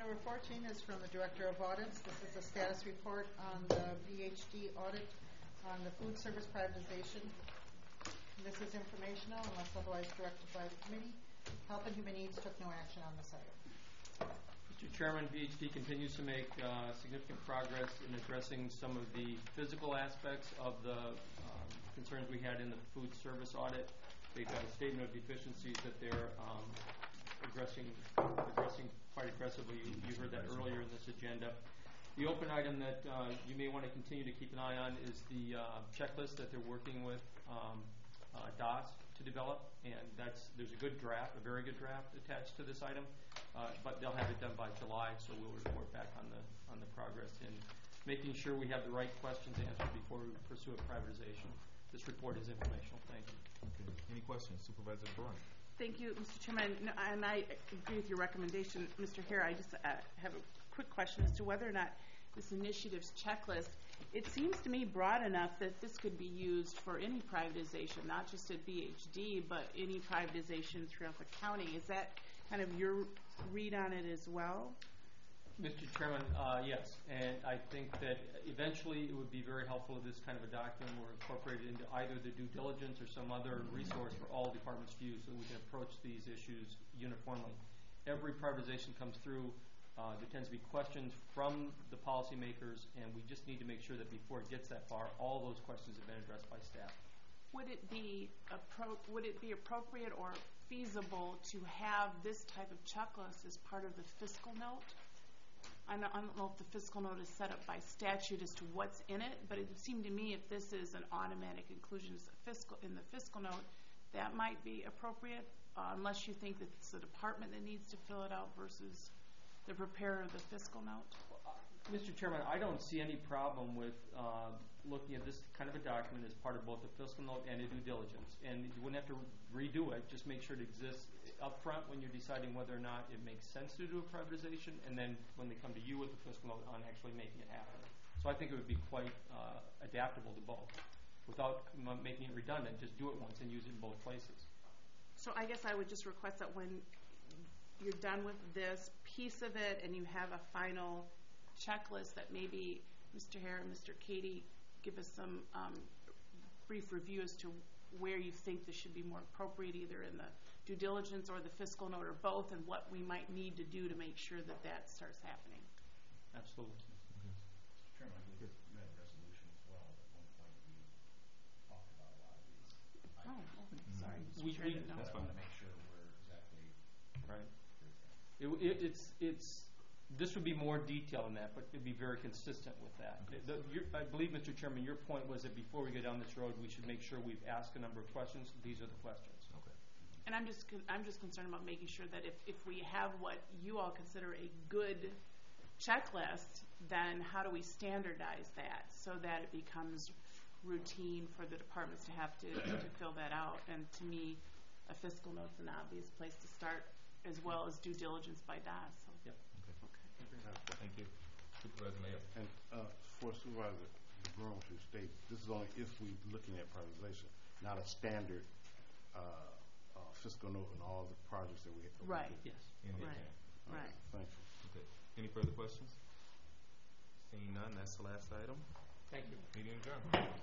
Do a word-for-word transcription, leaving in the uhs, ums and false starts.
number fourteen is from the Director of Audits. This is a status report on the V H D audit on the food service privatization. This is informational unless otherwise directed by the committee. Health and Human Needs took no action on this item. Mister Chairman, V H D continues to make uh, significant progress in addressing some of the physical aspects of the um, concerns we had in the food service audit. They've got a statement of deficiencies that they're um, addressing, addressing quite aggressively. You, you heard that earlier in this agenda. The open item that uh, you may want to continue to keep an eye on is the uh, checklist that they're working with um, uh, D O S to develop, and that's there's a good draft, a very good draft attached to this item, uh, but they'll have it done by July, so we'll report back on the on the progress in making sure we have the right questions answered before we pursue a privatization. This report is informational. Thank you. Okay. Any questions, Supervisor Braun? Thank you, Mister Chairman. No, and I agree with your recommendation, Mister Hare. I just uh, have a quick question as to whether or not this initiative's checklist, it seems to me broad enough that this could be used for any privatization, not just at V H D, but any privatization throughout the county. Is that kind of your read on it as well? Mister Chairman, uh, yes, and I think that eventually it would be very helpful if this kind of a document were incorporated into either the due diligence or some other resource for all departments to use so that we can approach these issues uniformly. Every privatization comes through, uh, there tends to be questions from the policymakers, and we just need to make sure that before it gets that far, all those questions have been addressed by staff. Would it be appro would it be appropriate or feasible to have this type of checklist as part of the fiscal note? I don't know if the fiscal note is set up by statute as to what's in it, but it would seem to me if this is an automatic inclusion as a fiscal, in the fiscal note, that might be appropriate, uh, unless you think that it's the department that needs to fill it out versus the preparer of the fiscal note. Uh, Mister Chairman, I don't see any problem with uh, looking at this kind of a document as part of both a fiscal note and a due diligence. And you wouldn't have to redo it, just make sure it exists up front when you're deciding whether or not it makes sense to do a privatization, and then when they come to you with the fiscal note on actually making it happen. So I think it would be quite uh, adaptable to both. Without making it redundant, just do it once and use it in both places. So I guess I would just request that when you're done with this piece of it and you have a final checklist, that maybe Mister Hare and Mister Cady give us some um, brief review as to where you think this should be more appropriate, either in the due diligence or the fiscal note or both, and what we might need to do to make sure that that starts happening. Absolutely. Okay. Mister Chairman, I believe you had a resolution as well. At one point we talked about a lot of these items. Oh, okay. Mm-hmm. Sorry. We, Mister we, Chairman, no. That's fine to make sure we're exactly right. It, it, it's it's this would be more detailed than that, but it'd be very consistent with that. Okay. The, your, I believe, Mister Chairman, your point was that before we go down this road, we should make sure we've asked a number of questions. These are the questions. Okay. And I'm just con I'm just concerned about making sure that if if we have what you all consider a good checklist, then how do we standardize that so that it becomes routine for the departments to have to to fill that out? And to me, a fiscal note's an obvious place to start, as well as due diligence by D O S. So. Yep. Okay. Thank you. Supervisor Mayor. And uh, for Supervisor DeBruin to state, this is only if we're looking at privatization, not a standard uh, uh, fiscal note in all the projects that we have. Right. Yes. Right. Okay. Right. Thank you. Okay. Any further questions? Seeing none, that's the last item. Thank you. Meeting adjourned.